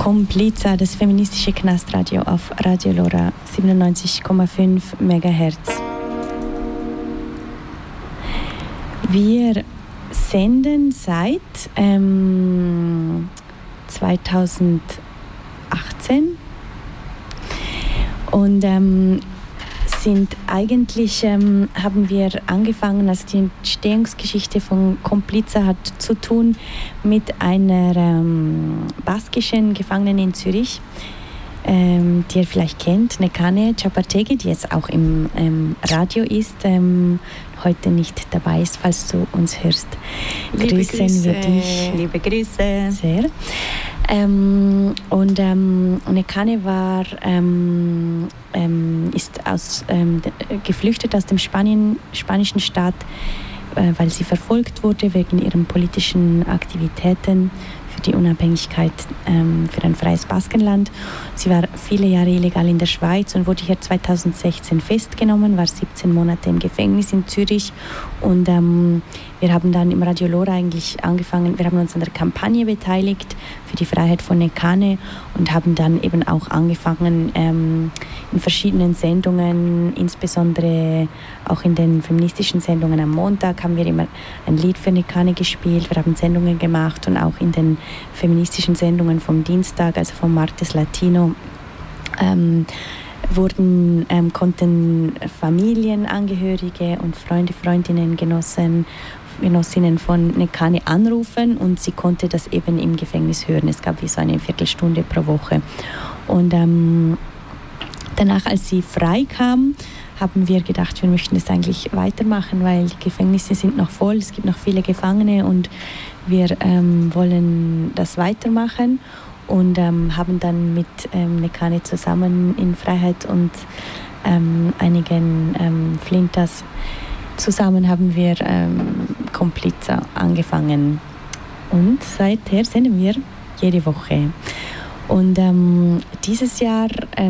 Kompliza, das feministische Knastradio auf Radio Lora 97,5 MHz. Wir senden seit 2018 und sind eigentlich, haben wir angefangen, also die Entstehungsgeschichte von Kompliza hat zu tun mit einer baskischen Gefangenen in Zürich, die ihr vielleicht kennt, Nekane Txapartegi, die jetzt auch im Radio ist, heute nicht dabei ist, falls du uns hörst. Grüßen wir dich. Liebe Grüße. Sehr. Und Nekane war, ist geflüchtet aus dem spanischen Staat, weil sie verfolgt wurde wegen ihren politischen Aktivitäten für die Unabhängigkeit für ein freies Baskenland. Sie war viele Jahre illegal in der Schweiz und wurde hier 2016 festgenommen, war 17 Monate im Gefängnis in Zürich und wir haben dann im Radio Lora eigentlich angefangen, wir haben uns an der Kampagne beteiligt für die Freiheit von Nekane und haben dann eben auch angefangen in verschiedenen Sendungen, insbesondere auch in den feministischen Sendungen am Montag haben wir immer ein Lied für Nekane gespielt, wir haben Sendungen gemacht und auch in den feministischen Sendungen vom Dienstag, also vom Martes Latino, konnten Familienangehörige und Freunde, Freundinnen, Genossinnen von Nekane anrufen und sie konnte das eben im Gefängnis hören. Es gab wie so eine Viertelstunde pro Woche. Und danach, als sie frei kam, haben wir gedacht, wir möchten das eigentlich weitermachen, weil die Gefängnisse sind noch voll, es gibt noch viele Gefangene und wir wollen das weitermachen. Und haben dann mit Nekane zusammen in Freiheit und einigen Flintas zusammen haben wir Kompliza angefangen. Und seither senden wir jede Woche. Und dieses Jahr,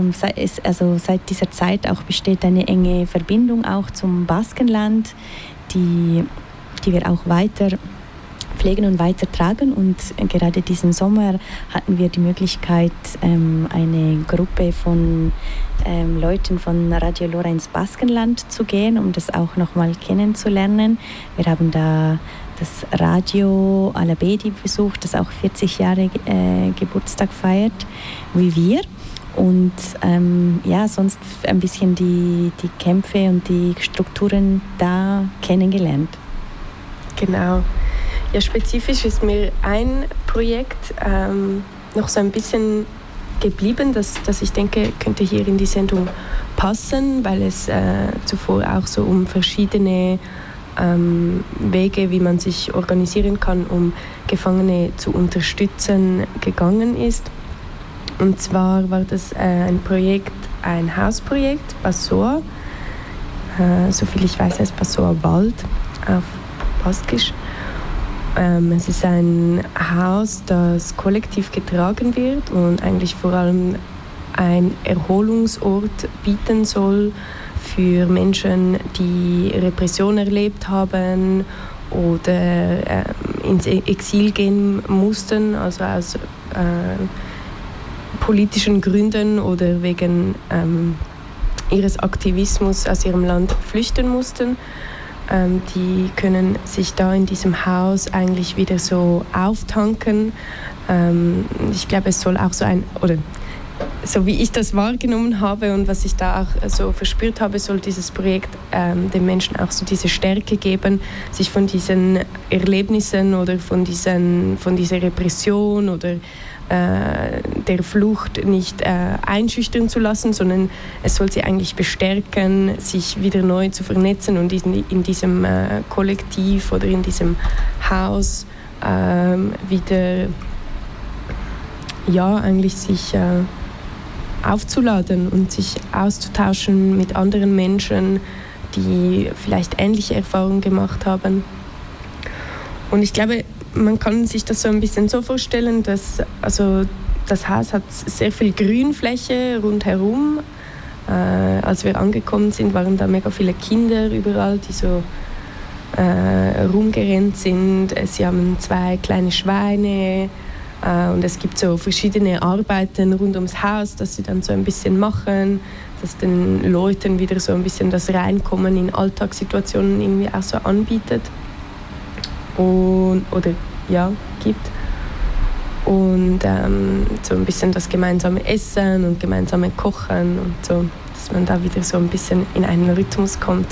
seit dieser Zeit auch besteht eine enge Verbindung auch zum Baskenland, die wir auch weiter pflegen und weitertragen. Und gerade diesen Sommer hatten wir die Möglichkeit, eine Gruppe von Leuten von Radio Lora ins Baskenland zu gehen, um das auch nochmal kennenzulernen. Wir haben da das Radio Alabedi besucht, das auch 40 Jahre Geburtstag feiert, wie wir. Und sonst ein bisschen die Kämpfe und die Strukturen da kennengelernt. Genau. Ja, spezifisch ist mir ein Projekt noch so ein bisschen geblieben, das ich denke, könnte hier in die Sendung passen, weil es zuvor auch so um verschiedene Wege, wie man sich organisieren kann, um Gefangene zu unterstützen, gegangen ist. Und zwar war das ein Hausprojekt, Basor. Soviel ich weiß, heißt Basor Wald auf Baskisch. Es ist ein Haus, das kollektiv getragen wird und eigentlich vor allem ein Erholungsort bieten soll für Menschen, die Repression erlebt haben oder ins Exil gehen mussten, also aus politischen Gründen oder wegen ihres Aktivismus aus ihrem Land flüchten mussten. Die können sich da in diesem Haus eigentlich wieder so auftanken. Ich glaube, es soll auch so wie ich das wahrgenommen habe und was ich da auch so verspürt habe, soll dieses Projekt den Menschen auch so diese Stärke geben, sich von diesen Erlebnissen oder von dieser Repression oder der Flucht nicht einschüchtern zu lassen, sondern es soll sie eigentlich bestärken, sich wieder neu zu vernetzen und in diesem Kollektiv oder in diesem Haus wieder eigentlich sich aufzuladen und sich auszutauschen mit anderen Menschen, die vielleicht ähnliche Erfahrungen gemacht haben. Und ich glaube, man kann sich das so ein bisschen so vorstellen, dass das Haus hat sehr viel Grünfläche rundherum. Als wir angekommen sind, waren da mega viele Kinder überall, die so rumgerannt sind. Sie haben 2 kleine Schweine Und es gibt so verschiedene Arbeiten rund ums Haus, dass sie dann so ein bisschen machen, dass den Leuten wieder so ein bisschen das Reinkommen in Alltagssituationen irgendwie auch so anbietet gibt. Und so ein bisschen das gemeinsame Essen und gemeinsame Kochen und so, dass man da wieder so ein bisschen in einen Rhythmus kommt.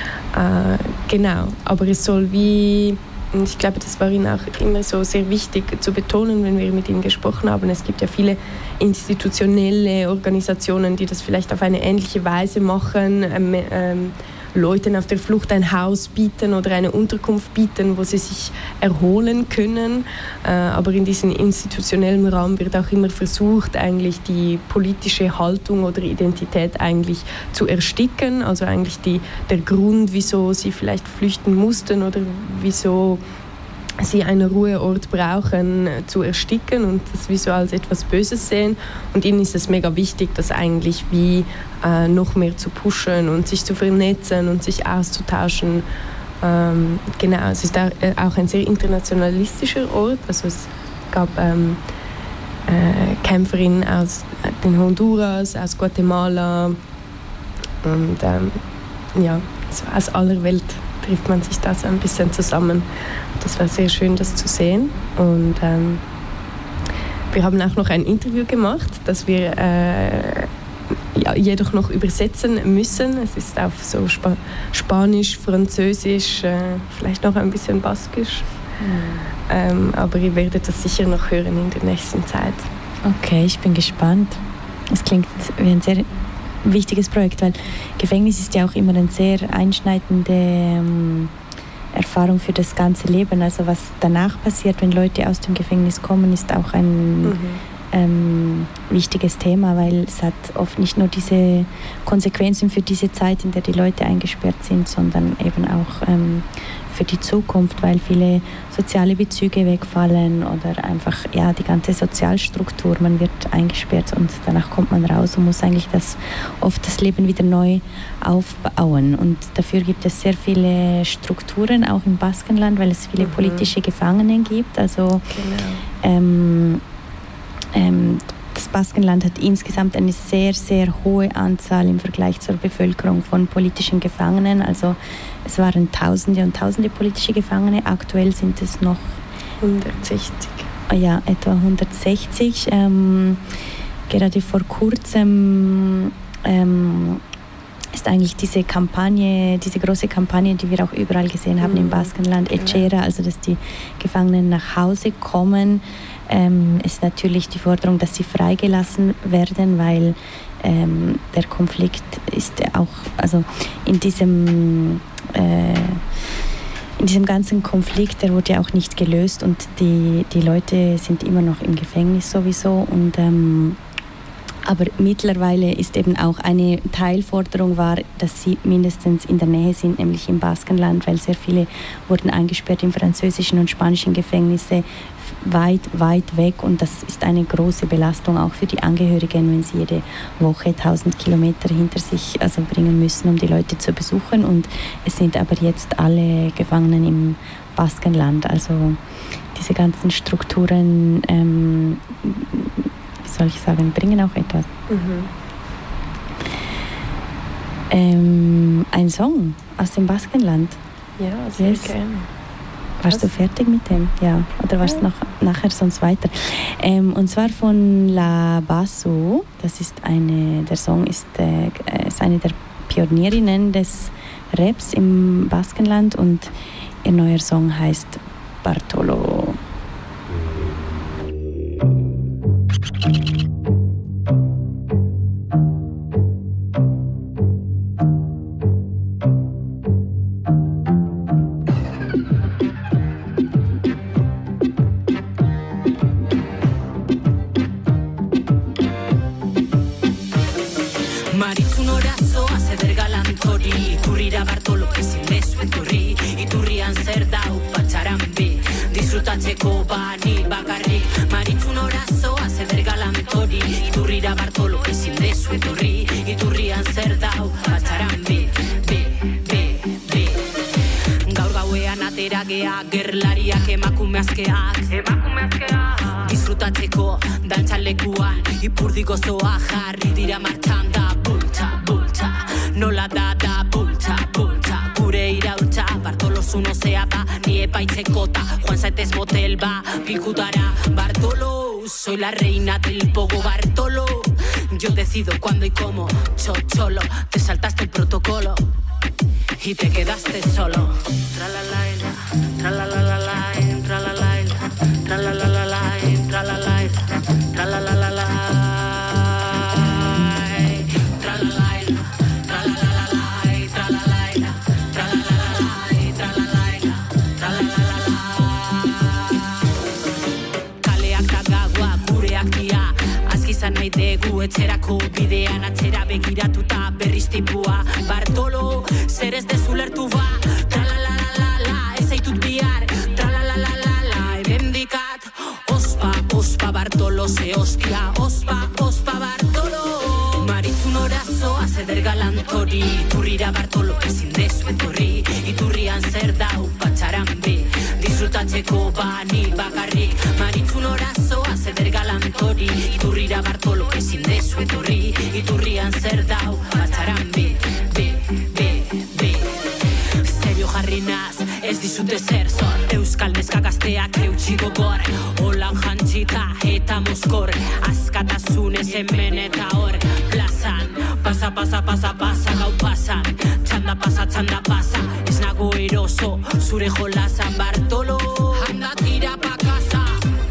Genau, aber es soll und ich glaube, das war Ihnen auch immer so sehr wichtig zu betonen, wenn wir mit Ihnen gesprochen haben. Es gibt ja viele institutionelle Organisationen, die das vielleicht auf eine ähnliche Weise machen, Leuten auf der Flucht ein Haus bieten oder eine Unterkunft bieten, wo sie sich erholen können. Aber in diesem institutionellen Rahmen wird auch immer versucht, eigentlich die politische Haltung oder Identität eigentlich zu ersticken. Also eigentlich der Grund, wieso sie vielleicht flüchten mussten oder wieso sie einen Ruheort brauchen, zu ersticken und das wie so als etwas Böses sehen. Und ihnen ist es mega wichtig, das eigentlich noch mehr zu pushen und sich zu vernetzen und sich auszutauschen. Genau, es ist auch ein sehr internationalistischer Ort. Also es gab Kämpferinnen aus den Honduras, aus Guatemala und so aus aller Welt trifft man sich da so ein bisschen zusammen. Das war sehr schön, das zu sehen. Und wir haben auch noch ein Interview gemacht, das wir jedoch noch übersetzen müssen. Es ist auf so Spanisch, Französisch, vielleicht noch ein bisschen Baskisch. Aber ihr werdet das sicher noch hören in der nächsten Zeit. Okay, ich bin gespannt. Es klingt wie ein sehr wichtiges Projekt, weil Gefängnis ist ja auch immer eine sehr einschneidende Erfahrung für das ganze Leben. Also was danach passiert, wenn Leute aus dem Gefängnis kommen, ist auch ein wichtiges Thema, weil es hat oft nicht nur diese Konsequenzen für diese Zeit, in der die Leute eingesperrt sind, sondern eben auch für die Zukunft, weil viele soziale Bezüge wegfallen oder einfach die ganze Sozialstruktur, man wird eingesperrt und danach kommt man raus und muss eigentlich oft das Leben wieder neu aufbauen. Und dafür gibt es sehr viele Strukturen, auch im Baskenland, weil es viele politische Gefangene gibt. Also das Baskenland hat insgesamt eine sehr, sehr hohe Anzahl im Vergleich zur Bevölkerung von politischen Gefangenen. Also es waren Tausende und Tausende politische Gefangene. Aktuell sind es noch 160. Ja, etwa 160. Gerade vor kurzem ist eigentlich diese große Kampagne, die wir auch überall gesehen haben im Baskenland, Etxera, also dass die Gefangenen nach Hause kommen, ist natürlich die Forderung, dass sie freigelassen werden, weil der Konflikt ist auch, also in diesem ganzen Konflikt, der wurde ja auch nicht gelöst und die Leute sind immer noch im Gefängnis sowieso und aber mittlerweile ist eben auch eine Teilforderung war, dass sie mindestens in der Nähe sind, nämlich im Baskenland, weil sehr viele wurden eingesperrt in französischen und spanischen Gefängnisse weit, weit weg und das ist eine große Belastung auch für die Angehörigen, wenn sie jede Woche 1000 Kilometer hinter sich bringen müssen, um die Leute zu besuchen und es sind aber jetzt alle Gefangenen im Baskenland, also diese ganzen Strukturen soll ich sagen, bringen auch etwas. Ein Song aus dem Baskenland. Ja, sehr gerne. Warst du fertig mit dem? Ja. Oder warst du noch nachher sonst weiter? Und zwar von La Basso. Das ist der Song ist eine der Pionierinnen des Raps im Baskenland und ihr neuer Song heißt Bartolo. gea, gerlariak emakumeazkeak disfrutatzeko dantzalekuan ipurdi gozoa jarri dira martxan da bultza, bultza nola da bultza, bultza gure iraultza, Bartolo zuno zea ba ni epaitzekota, Juan zaitez motel ba pikutara, Bartolo soy la reina del pogo, Bartolo yo decido cuándo y cómo, chocholo te saltaste el protocolo y te quedaste solo. Tralalaila, tralalalalain, tralalaila, tralalalalain, tralalaila, tralalalalain, tralalaila, tralalalalain, tralalaila, tralalalalain, tralalaila, tralalalalain. Kaleak tagaua gureak dia, aski izan nahi dugu etxerako bidean atzera begiratuta berriztipua, Bartolo zer ez dezu lertu ba, tralalalala, ez zaitut bihar, tralalalala, ebendikat, ospa, ospa, Bartolo, ze hostia, ospa, ospa, Bartolo. Maritzun orazoa, zeder galantori, iturrira Bartolo, ezin dezu etorri, iturrian zer dau, batxaran bi, disfrutatzeko bani bakarrik. Maritzun orazoa, zeder galantori, iturrira Bartolo, ezin dezu etorri, iturrian zer dau, batxaran bi. Jarri naz, ez dizute zer zor, euskal neska gazteak eutxi gogor, holan jantzita eta mozkor, askatasunez hemen eta hor, plazan, pasa, pasa, pasa, pasa, gau pasan, txanda pasa, ez nago eroso, zure jolazan, Bartolo, handa tira pa casa.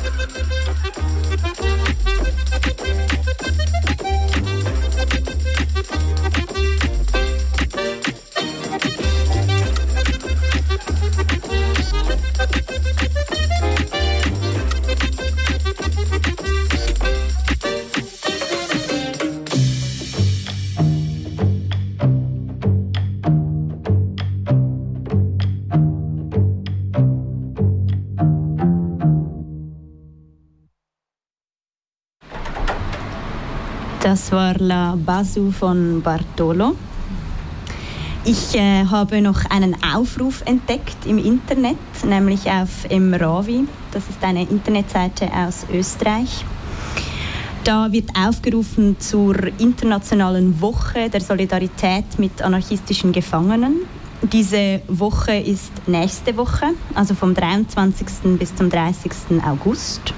Das war La Basu von Bartolo. Ich habe noch einen Aufruf entdeckt im Internet, nämlich auf Emravi. Das ist eine Internetseite aus Österreich. Da wird aufgerufen zur Internationalen Woche der Solidarität mit anarchistischen Gefangenen. Diese Woche ist nächste Woche, also vom 23. bis zum 30. August.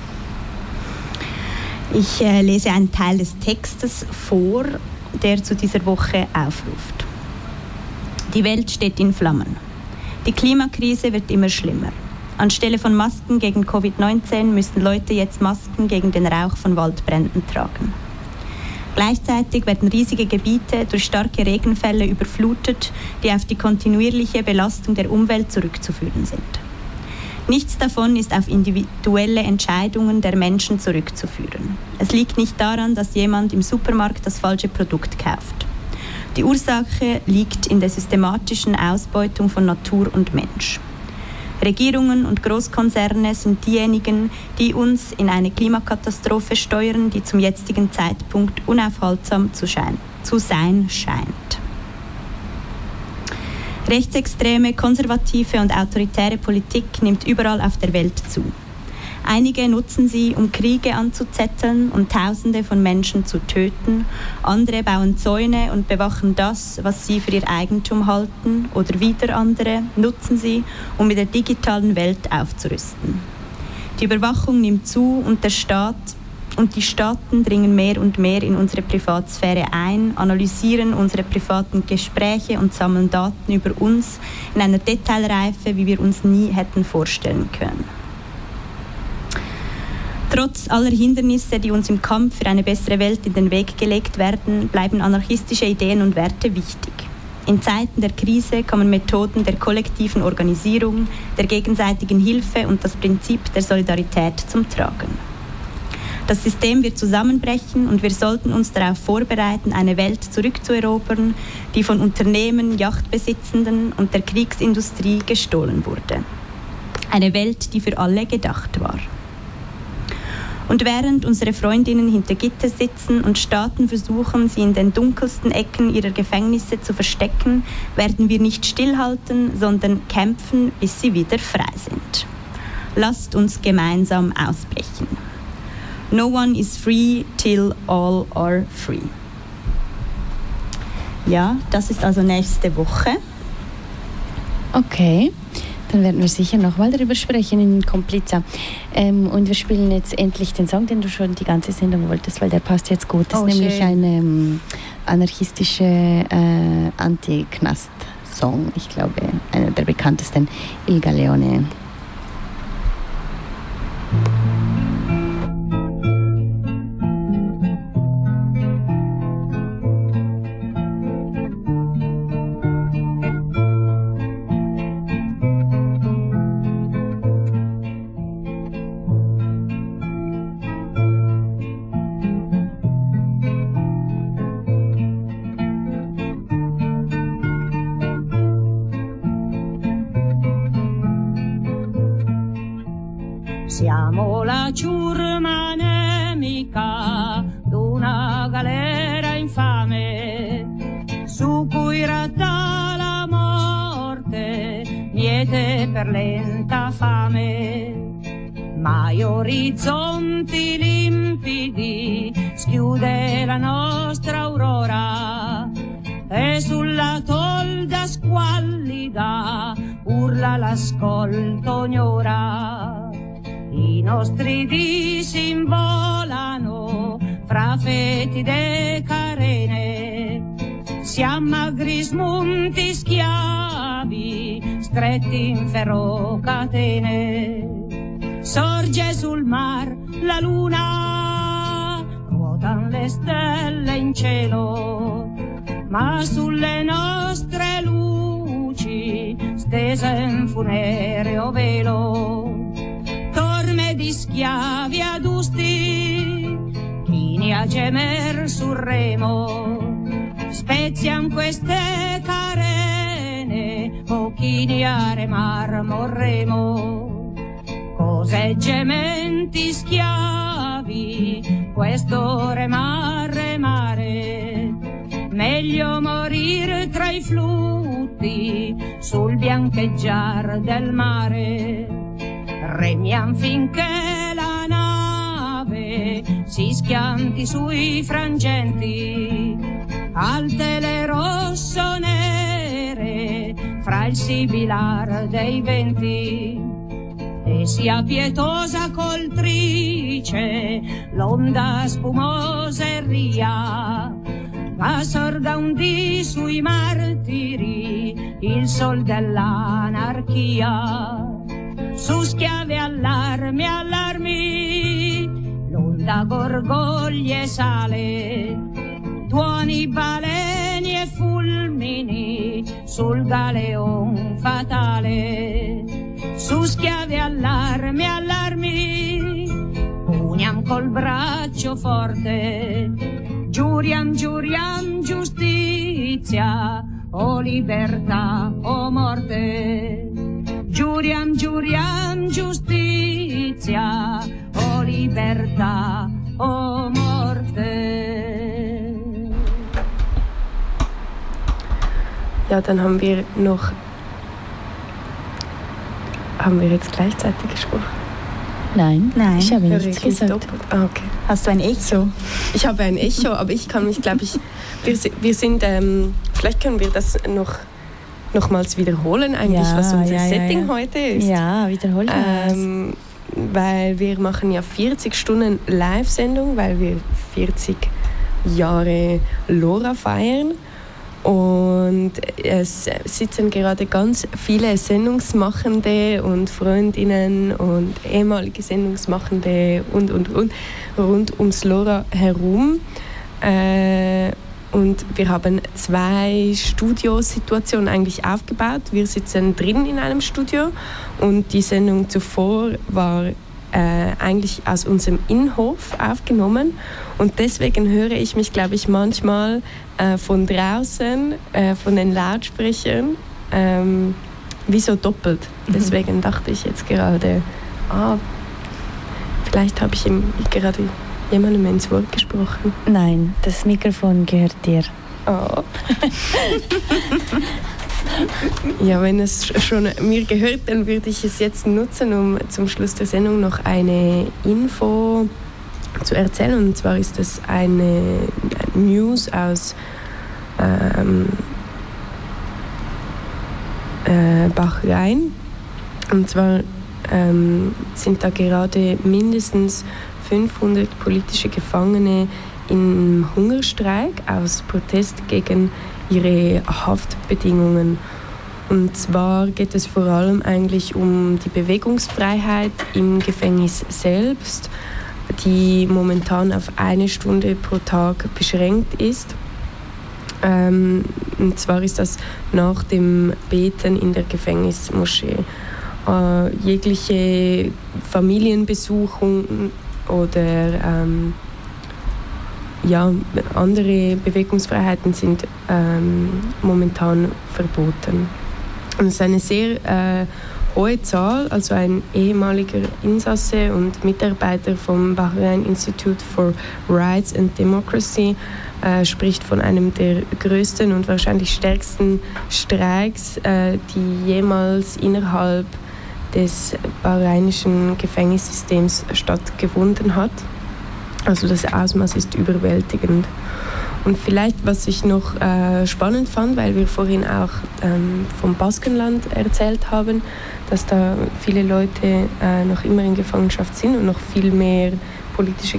Ich lese einen Teil des Textes vor, der zu dieser Woche aufruft. Die Welt steht in Flammen. Die Klimakrise wird immer schlimmer. Anstelle von Masken gegen Covid-19 müssen Leute jetzt Masken gegen den Rauch von Waldbränden tragen. Gleichzeitig werden riesige Gebiete durch starke Regenfälle überflutet, die auf die kontinuierliche Belastung der Umwelt zurückzuführen sind. Nichts davon ist auf individuelle Entscheidungen der Menschen zurückzuführen. Es liegt nicht daran, dass jemand im Supermarkt das falsche Produkt kauft. Die Ursache liegt in der systematischen Ausbeutung von Natur und Mensch. Regierungen und Großkonzerne sind diejenigen, die uns in eine Klimakatastrophe steuern, die zum jetzigen Zeitpunkt unaufhaltsam zu sein scheint. Rechtsextreme, konservative und autoritäre Politik nimmt überall auf der Welt zu. Einige nutzen sie, um Kriege anzuzetteln und Tausende von Menschen zu töten. Andere bauen Zäune und bewachen das, was sie für ihr Eigentum halten. Oder wieder andere nutzen sie, um mit der digitalen Welt aufzurüsten. Die Überwachung nimmt zu und die Staaten dringen mehr und mehr in unsere Privatsphäre ein, analysieren unsere privaten Gespräche und sammeln Daten über uns in einer Detailreife, wie wir uns nie hätten vorstellen können. Trotz aller Hindernisse, die uns im Kampf für eine bessere Welt in den Weg gelegt werden, bleiben anarchistische Ideen und Werte wichtig. In Zeiten der Krise kommen Methoden der kollektiven Organisierung, der gegenseitigen Hilfe und das Prinzip der Solidarität zum Tragen. Das System wird zusammenbrechen und wir sollten uns darauf vorbereiten, eine Welt zurückzuerobern, die von Unternehmen, Yachtbesitzenden und der Kriegsindustrie gestohlen wurde. Eine Welt, die für alle gedacht war. Und während unsere Freundinnen hinter Gitter sitzen und Staaten versuchen, sie in den dunkelsten Ecken ihrer Gefängnisse zu verstecken, werden wir nicht stillhalten, sondern kämpfen, bis sie wieder frei sind. Lasst uns gemeinsam ausbrechen. No one is free till all are free. Ja, das ist also nächste Woche. Okay, dann werden wir sicher nochmal darüber sprechen in Kompliza. Und wir spielen jetzt endlich den Song, den du schon die ganze Sendung wolltest, weil der passt jetzt gut. Das ist nämlich ein anarchistischer Anti-Knast-Song. Ich glaube, einer der bekanntesten, Il Galeone. Siamo la ciurma nemica d'una galera infame su cui ratta la morte, miete per lenta fame. Mai orizzonti limpidi schiude la nostra aurora e sulla tolda squallida urla l'ascolto ognora. I nostri dì s'involano fra fetide carene, siamo agri smunti schiavi stretti in ferro catene. Sorge sul mar la luna, ruotan le stelle in cielo, ma sulle nostre luci stese in funereo velo. Torme di schiavi adusti, chini a gemer sul remo, spezian queste carene, o chini a remar morremo. Cos'è gementi schiavi, questo remare, meglio morir tra i flutti sul biancheggiar del mare. Remiam finché la nave si schianti sui frangenti, alte le rosso-nere fra il sibilar dei venti, e sia pietosa coltrice l'onda spumosa e ria, ma sorda un dì sui martiri il sol dell'anarchia. Su schiave allarmi, l'onda gorgoglie sale, tuoni baleni e fulmini sul galeon fatale. Su schiave allarmi, pugniam col braccio forte, giuriam giustizia, o libertà o morte. Giuriam giustizia, o libertà o morte. Ja, dann haben wir jetzt gleichzeitig gesprochen? Nein, ich habe nichts gesagt. Okay. Hast du ein Echo? Ich habe ein Echo, aber ich kann mich, glaube ich, wir sind, vielleicht können wir das nochmals wiederholen, eigentlich, was unser Setting heute ist. Ja, wiederholen wir weil wir machen ja 40 Stunden Live-Sendung, weil wir 40 Jahre LoRa feiern. Und es sitzen gerade ganz viele Sendungsmachende und Freundinnen und ehemalige Sendungsmachende und rund ums LoRa herum. Und wir haben 2 Studiosituationen eigentlich aufgebaut. Wir sitzen drin in einem Studio und die Sendung zuvor war eigentlich aus unserem Innenhof aufgenommen. Und deswegen höre ich mich, glaube ich, manchmal von draußen, von den Lautsprechern, wie so doppelt. Deswegen dachte ich jetzt gerade, Vielleicht habe ich gerade jemandem ins Wort gesprochen. Nein, das Mikrofon gehört dir. Oh. Ja, wenn es schon mir gehört, dann würde ich es jetzt nutzen, um zum Schluss der Sendung noch eine Info zu erzählen. Und zwar ist es eine News aus Bahrain. Und zwar sind da gerade mindestens 500 politische Gefangene im Hungerstreik aus Protest gegen ihre Haftbedingungen. Und zwar geht es vor allem eigentlich um die Bewegungsfreiheit im Gefängnis selbst, die momentan auf 1 Stunde pro Tag beschränkt ist. Und zwar ist das nach dem Beten in der Gefängnismoschee. Jegliche Familienbesuchung oder andere Bewegungsfreiheiten sind momentan verboten. Und es ist eine sehr hohe Zahl, also ein ehemaliger Insasse und Mitarbeiter vom Bahrain Institute for Rights and Democracy spricht von einem der größten und wahrscheinlich stärksten Streiks, die jemals innerhalb des bahrainischen Gefängnissystems stattgefunden hat. Also das Ausmaß ist überwältigend. Und vielleicht, was ich noch spannend fand, weil wir vorhin auch vom Baskenland erzählt haben, dass da viele Leute noch immer in Gefangenschaft sind und noch viel mehr politische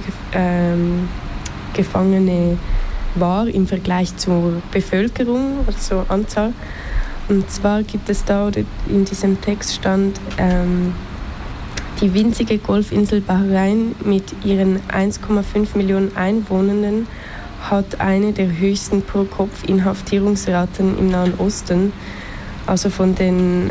Gefangene war im Vergleich zur Bevölkerung, also Anzahl. Und zwar gibt es da, oder in diesem Text stand, die winzige Golfinsel Bahrain mit ihren 1,5 Millionen Einwohnern hat eine der höchsten Pro-Kopf-Inhaftierungsraten im Nahen Osten. Also von den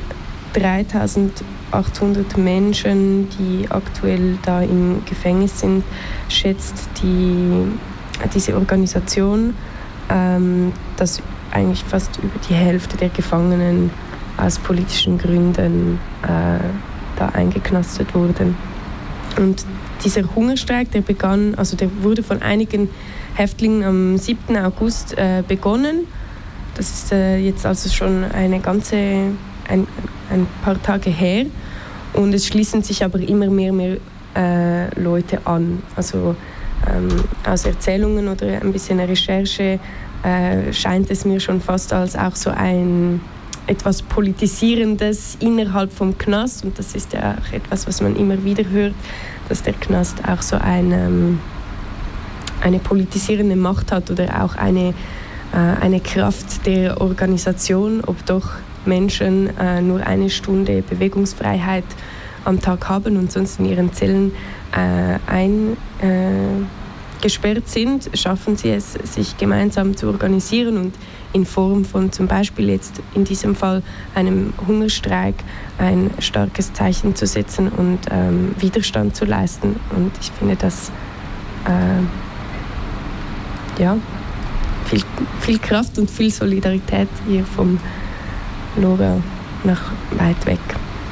3.800 Menschen, die aktuell da im Gefängnis sind, schätzt diese Organisation, dass eigentlich fast über die Hälfte der Gefangenen aus politischen Gründen da eingeknastet wurden. Und dieser Hungerstreik, der wurde von einigen Häftlingen am 7. August begonnen. Das ist jetzt also schon ein paar Tage her. Und es schließen sich aber immer mehr Leute an. Also aus Erzählungen oder ein bisschen Recherche scheint es mir schon fast als auch so ein etwas Politisierendes innerhalb vom Knast. Und das ist ja auch etwas, was man immer wieder hört, dass der Knast auch so eine politisierende Macht hat oder auch eine Kraft der Organisation, ob doch Menschen nur 1 Stunde Bewegungsfreiheit am Tag haben und sonst in ihren Zellen eingesperrt sind, schaffen sie es, sich gemeinsam zu organisieren und in Form von zum Beispiel jetzt in diesem Fall einem Hungerstreik ein starkes Zeichen zu setzen und Widerstand zu leisten. Und ich finde das viel Kraft und viel Solidarität hier vom Lora nach weit weg.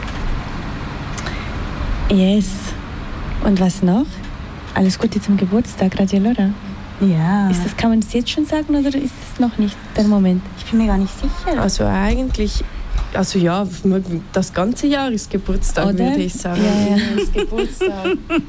Yes. Und was noch? Alles Gute zum Geburtstag, Radio Lora. Ja. Kann man das jetzt schon sagen oder ist es noch nicht der Moment? Ich bin mir gar nicht sicher. Also eigentlich, das ganze Jahr ist Geburtstag, oder? Würde ich sagen. Ja. Ist Geburtstag.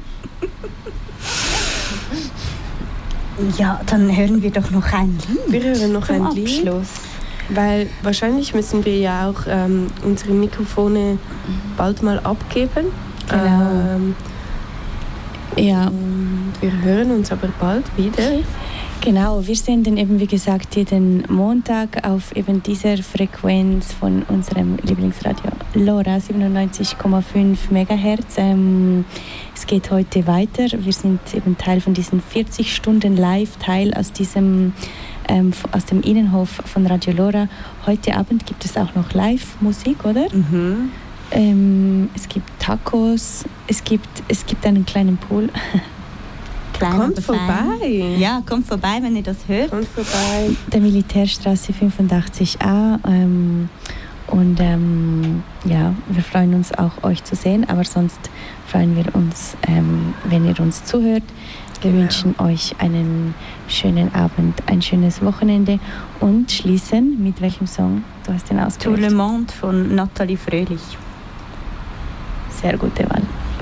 Ja, dann hören wir doch noch ein Lied. Wir hören noch ein Abschluss. Lied. Weil wahrscheinlich müssen wir ja auch unsere Mikrofone bald mal abgeben. Genau. Ja. Wir hören uns aber bald wieder. Genau, wir senden eben, wie gesagt, jeden Montag auf eben dieser Frequenz von unserem Lieblingsradio Lora 97,5 MHz. Es geht heute weiter. Wir sind eben Teil von diesen 40 Stunden Live-Teil aus dem Innenhof von Radio Lora. Heute Abend gibt es auch noch Live-Musik, oder? Mhm. Es gibt Tacos, es gibt einen kleinen Pool. Kommt vorbei. Ja, kommt vorbei, wenn ihr das hört. Kommt vorbei. Der Militärstraße 85a. Und wir freuen uns auch, euch zu sehen, aber sonst freuen wir uns, wenn ihr uns zuhört. Wir wünschen euch einen schönen Abend, ein schönes Wochenende und schließen mit welchem Song? Du hast den ausgewählt. Tout le monde von Nathalie Fröhlich. Sehr gute Wahl.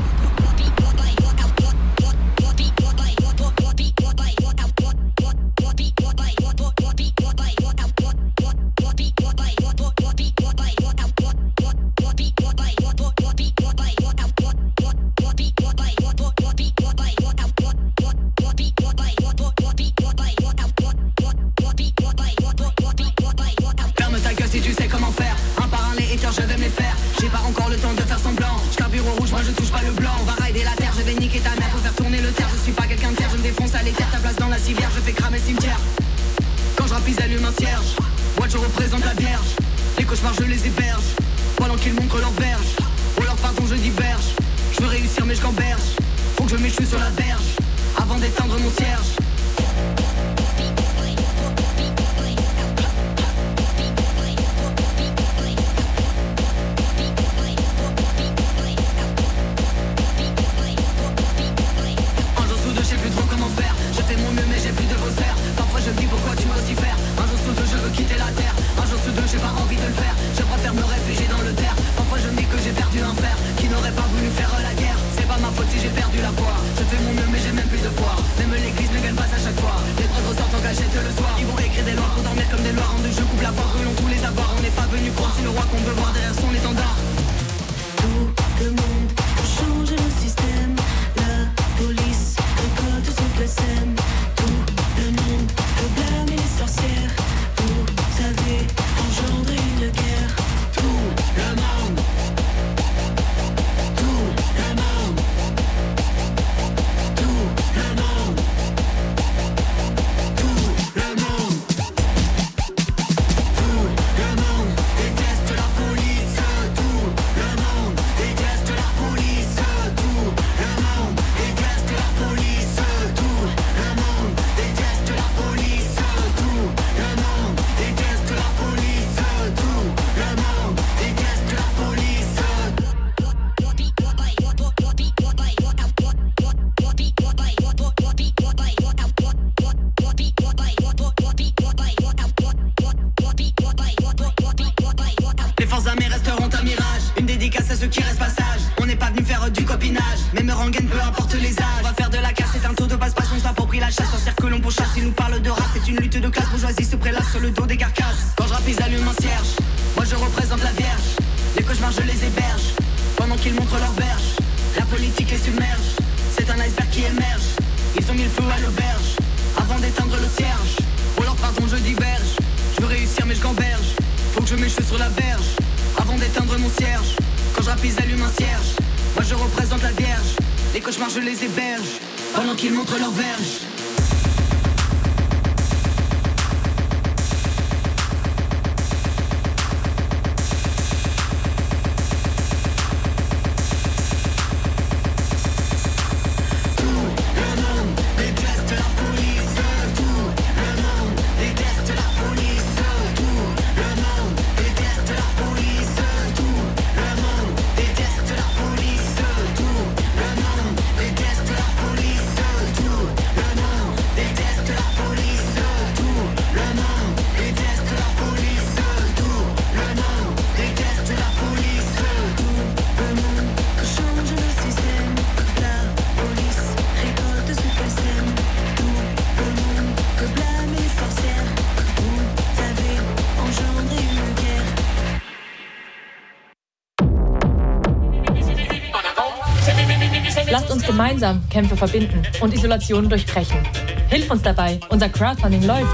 Lasst uns gemeinsam Kämpfe verbinden und Isolationen durchbrechen. Hilf uns dabei, unser Crowdfunding läuft.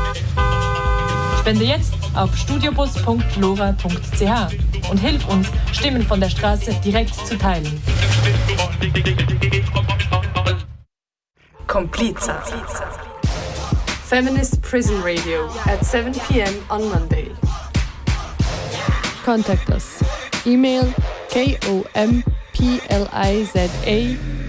Spende jetzt auf studiobus.lora.ch und hilf uns, Stimmen von der Straße direkt zu teilen. Kompliza. Feminist Prison Radio at 7 p.m. on Monday. Contact us. Email kompliza